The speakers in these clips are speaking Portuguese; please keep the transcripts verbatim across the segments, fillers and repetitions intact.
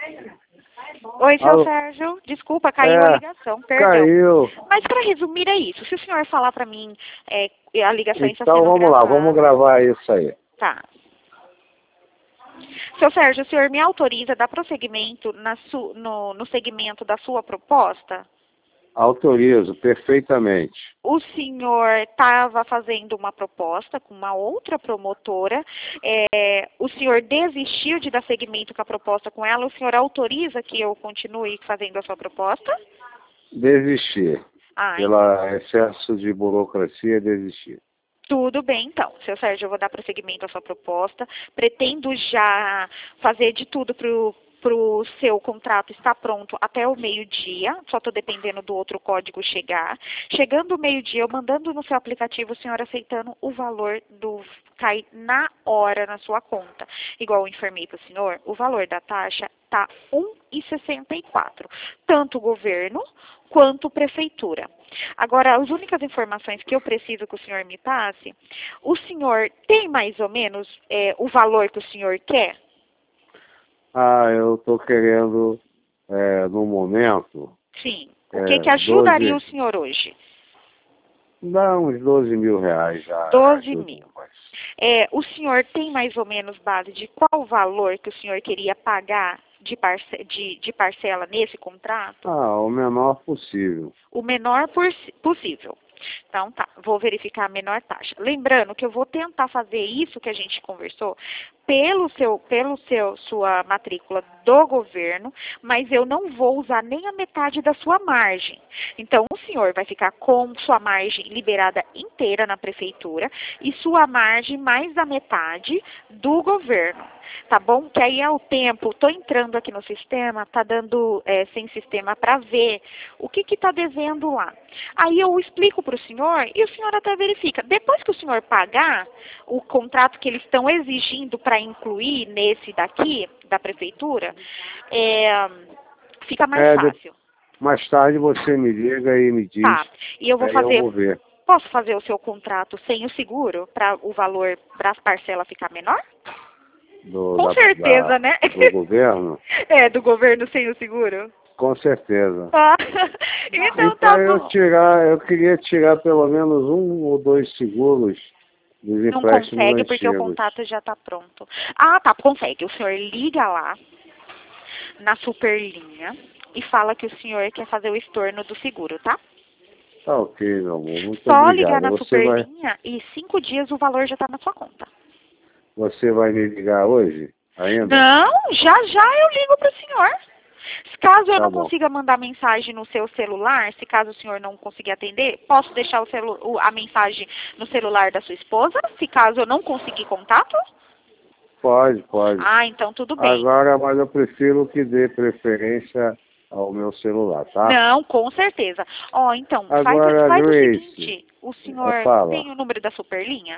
Oi, seu Alô? Sérgio. Desculpa, caiu É, a ligação, perdão. caiu. Mas para resumir é isso. Se o senhor falar para mim, é, a ligação está Então sendo vamos lá, gravada. vamos gravar isso aí. Tá. Seu Sérgio, o senhor me autoriza a dar prosseguimento na su, no, no segmento da sua proposta? Autorizo perfeitamente. O senhor estava fazendo uma proposta com uma outra promotora, é, o senhor desistiu de dar seguimento com a proposta com ela, o senhor autoriza que eu continue fazendo a sua proposta? Desistir. Ah, Pelo excesso de burocracia, desistir. tudo bem, então. Seu Sérgio, eu vou dar prosseguimento à sua proposta. Pretendo já fazer de tudo para o seu contrato estar pronto até o meio-dia. Só estou dependendo do outro código chegar. Chegando o meio-dia, eu mandando no seu aplicativo, o senhor aceitando o valor do... cai na hora na sua conta. Igual eu informei para o senhor, o valor da taxa está um real e sessenta e quatro centavos. Tanto o governo quanto prefeitura. Agora, as únicas informações que eu preciso que o senhor me passe, o senhor tem mais ou menos é, o valor que o senhor quer? Ah, eu estou querendo, é, no momento... Sim. O É, que, que ajudaria doze o senhor hoje? Dá uns doze mil reais já. doze ajuda mil. mais. É, o senhor tem mais ou menos base de qual valor que o senhor queria pagar de, parce de, de parcela nesse contrato? Ah, o menor possível. O menor possível. Então tá, vou verificar a menor taxa. Lembrando que eu vou tentar fazer isso que a gente conversou pelo seu, pelo seu, sua matrícula do governo, mas eu não vou usar nem a metade da sua margem. Então o senhor vai ficar com sua margem liberada inteira na prefeitura e sua margem mais da metade do governo. Tá bom? Que aí ao tempo, tô entrando aqui no sistema, tá dando é, sem sistema para ver o que que tá devendo lá. Aí eu explico para o senhor e o senhor até verifica. Depois que o senhor pagar o contrato que eles estão exigindo para incluir nesse daqui, da prefeitura, é, fica mais É, de- fácil. mais tarde você me liga e me diz. Tá. E eu vou Aí eu fazer... vou ver. Posso fazer o seu contrato sem o seguro para o valor das parcelas ficar menor? Do, Com da- certeza, da- né? do governo? É, do governo sem o seguro? Com certeza. Ah, então E tá para eu bom. tirar, eu queria tirar pelo menos um ou dois seguros dos Não empréstimos consegue porque o antigos. contato já está pronto. Ah, tá, consegue. O senhor liga lá na superlinha e fala que o senhor quer fazer o estorno do seguro, tá? Tá ok, meu amor. Muito Só obrigado. ligar na Você vai, superlinha e cinco dias o valor já está na sua conta. você vai me ligar hoje ainda? Não, já já eu ligo para o senhor. Se caso eu Tá não bom. consiga mandar mensagem no seu celular, se caso o senhor não conseguir atender, posso deixar o celu o- a mensagem no celular da sua esposa, se caso eu não conseguir contato? Pode, pode. Ah, então tudo bem. Agora, mas eu prefiro que dê preferência ao meu celular, tá? Não, com certeza. Ó, então, faz, Agora, faz o Grace, seguinte, o é, senhor fala. tem o número da superlinha?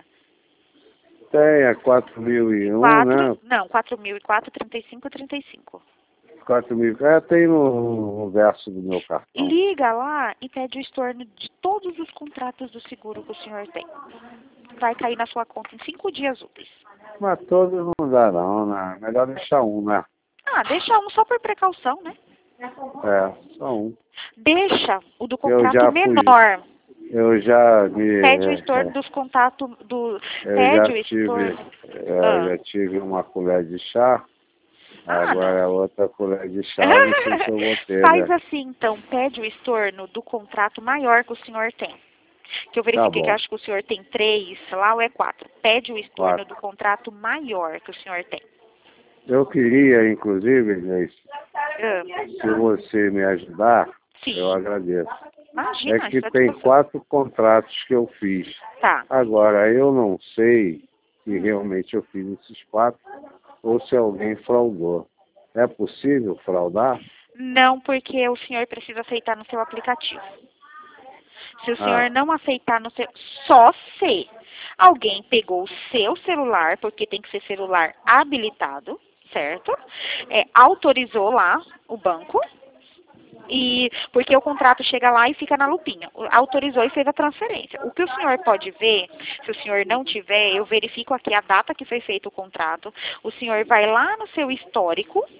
Tem a quatro mil e um, Quatro, né? não, quatro mil e quatro, trinta e cinco, trinta e cinco. quatro mil. É, tem no, no verso do meu cartão. Liga lá e pede o estorno de todos os contratos do seguro que o senhor tem. Vai cair na sua conta em cinco dias úteis. Mas todos não dá não, né? Melhor deixar um, né? Ah, deixa um só por precaução, né? É, só um. Deixa o do Eu contrato já fui, menor. eu já me... Pede o É, estorno é, dos contatos do... eu já Pede o tive, estorno. é, Ah, já tive uma colher de chá, ah agora não. outra colher de chá, não sei se eu vou ter, Faz né? assim, então, pede o estorno do contrato maior que o senhor tem. Que eu Tá verifiquei que bom. acho que o senhor tem três, lá ou é quatro. Pede o estorno Quatro. do contrato maior que o senhor tem. Eu queria, inclusive, Grace, Ah, se você me ajudar, sim. eu agradeço. Imagina, É que isso é tem discussão. quatro contratos que eu fiz. Tá. Agora, eu não sei se realmente eu fiz esses quatro ou se alguém fraudou. É possível fraudar? Não, porque o senhor precisa aceitar no seu aplicativo. Se o senhor Ah, não aceitar no seu... Só se alguém pegou o seu celular, porque tem que ser celular habilitado, certo? É, autorizou lá o banco, e porque o contrato chega lá e fica na lupinha. O- Autorizou e fez a transferência. O que o senhor pode ver, se o senhor não tiver, eu verifico aqui a data que foi feito o contrato. O senhor vai lá no seu histórico,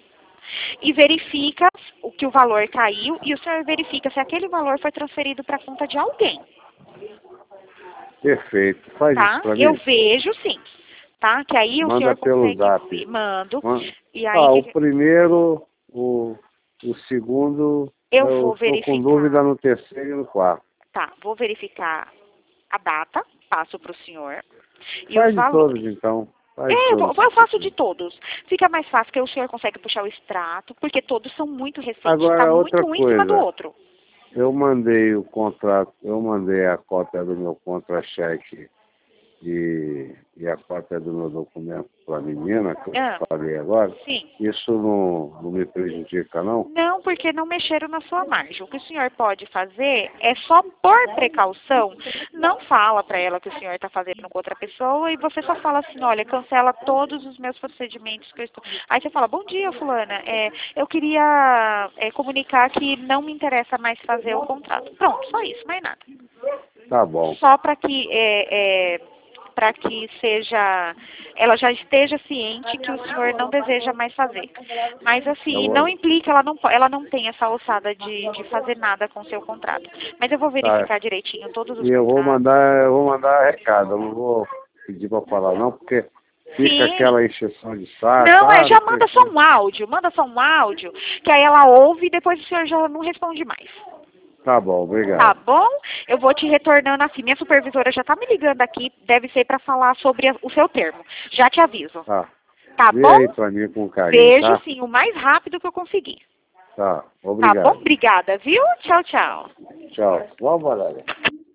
e verifica o que o valor caiu e o senhor verifica se aquele valor foi transferido para a conta de alguém. Perfeito. Faz Tá? isso para mim. Eu vejo sim. Tá? Que aí o Manda senhor pelo consegue... zap. Mando. Manda. E aí, Ah, que o que- primeiro, o, o segundo, eu eu vou estou com verificar. dúvida no terceiro e no quarto. Tá, vou verificar a data, passo para o senhor. E Faz os de valores. todos, então. Faz de É, eu, vou- todos. eu faço de todos. Fica mais fácil, porque o senhor consegue puxar o extrato, porque todos são muito recentes, está Agora, muito outra um em cima do coisa. outro. Eu mandei o contrato, eu mandei a cópia do meu contra-cheque e, e a cópia do meu documento para a menina, que eu Ah, te falei agora. sim. Isso não, não me prejudica, não? Não, porque não mexeram na sua margem. O que o senhor pode fazer é só por precaução, não fala para ela que o senhor está fazendo com outra pessoa e você só fala assim, olha, cancela todos os meus procedimentos que eu estou... Aí você fala, bom dia, fulana, é, eu queria é, comunicar que não me interessa mais fazer o contrato. Pronto, só isso, mais nada. Tá bom. Só para que... É, é, para que seja, ela já esteja ciente que o senhor não deseja mais fazer. Mas assim, Eu não vou, implica, ela não, po- ela não tem essa alçada de, de fazer nada com o seu contrato. Mas eu vou verificar tá. direitinho todos os E eu vou contratos. mandar, eu vou mandar recado, eu não vou pedir para falar não, porque fica Sim. aquela encheção de saco. Não, é, Ah, já não sei manda o só quê. um áudio, manda só um áudio, que aí ela ouve e depois o senhor já não responde mais. Tá bom, Tá obrigado. bom? Eu vou te retornando assim. Minha supervisora já tá me ligando aqui, deve ser para falar sobre a- o seu termo. Já te aviso. Tá. Tá Vê bom? aí pra mim com carinho, Vejo tá? sim, o mais rápido que eu conseguir. Tá, Tá bom? obrigado. Obrigada, viu? Tchau, tchau. Tchau. Vamos, Valéria.